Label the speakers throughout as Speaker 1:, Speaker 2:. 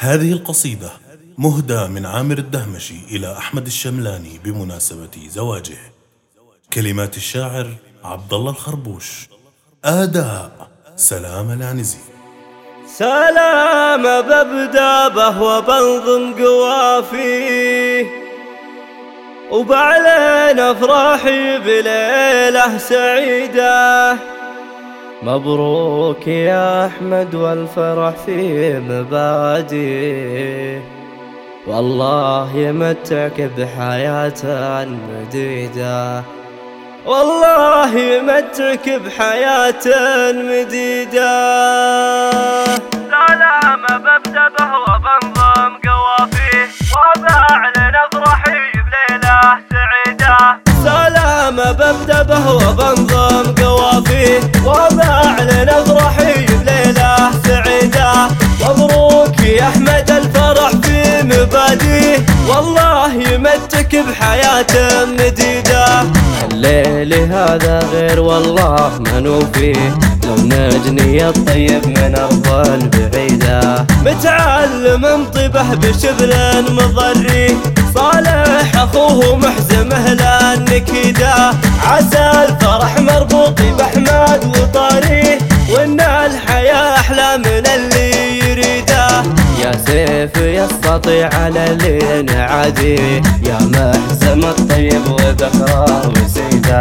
Speaker 1: هذه القصيدة مهدى من عامر الدهمشي إلى أحمد الشملاني بمناسبة زواجه. كلمات الشاعر عبد الله الخربوش. أداء سلام العنزي.
Speaker 2: سلام ببدأ به وبنظم قوافيه، وبعلن أفراحي بليلة سعيدة. مبروك يا أحمد والفرح في مبادئ، والله يمتعك بحياة مديدة، والله يمتعك بحياة مديدة. سلام ببدأ به وبنظم قوافيه، وبعلن أفراحي بليلة سعيدة. سلام ببدأ به وبنظم قوافيه، وبعلن أفراحي بليلة سعيدة. مبروك يا أحمد الفرح في مبادئ، والله يمتعك بحياة مديدة. الليل هذا غير والله منو فيه، لو نجني الطيب من أرض بعيدة. متعلم انطبه بشبل مضري، صالح أخوه محزمه للنكيدة. عسى الفرح مربوط بأحمد وطاريه، وإن الحياة أحلى من اللي يريده. يا سيف يستطيع على اللي نعاديه، يا محزم الطيب وذكرى وسيده.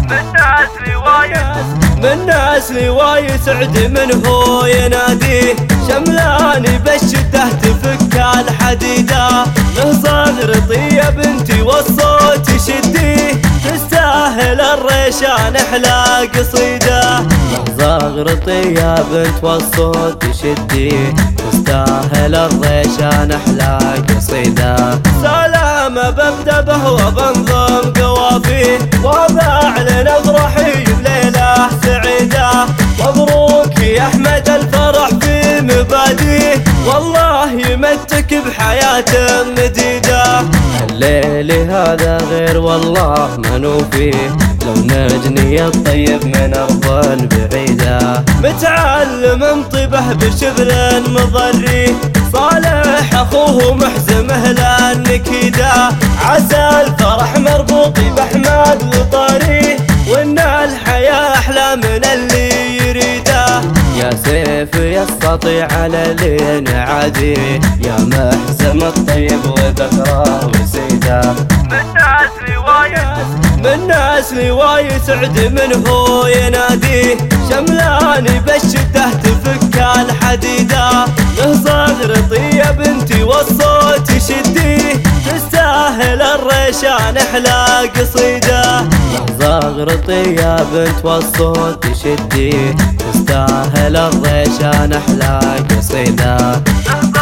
Speaker 2: من ناس لواي سعد من هو يناديه، شملاني بالشدة تفك الحديدة. له صغر طيب انتي والصوت يشديه، تستاهل الريشان احلى قصيدة. له صغر طيب انت والصوت يشديه، تستاهل الريشان احلى قصيدة. سلام ببدأ به وبنظم قوافيه، وبعلن افراحي بليلة سعيدة. مبروك يا أحمد الفرح في مبادئ، والله يمتعك بحياة مديدة. الليل هذا غير والله منو فيه، لو نجني الطيب من أرض بعيدة. متعلم انطبه بشبل مضري، صالح أخوه محزمه للنكيدة. عسى الفرح مربوط بأحمد وطاريه، وإن الحياة أحلى من اللي يريده. يا سيف يستطيع على اللي نعاديه، يا محزم الطيب وذكرى وسيده. من ناس لواي سعد من هو يناديه، شملاني بالشدة تفك الحديدة. له صغر طيب انتي والصوت يشديه، تستاهل الريشان احلى قصيدة. له صغر طيب انت والصوت يشديه، تستاهل الريشان احلى قصيدة.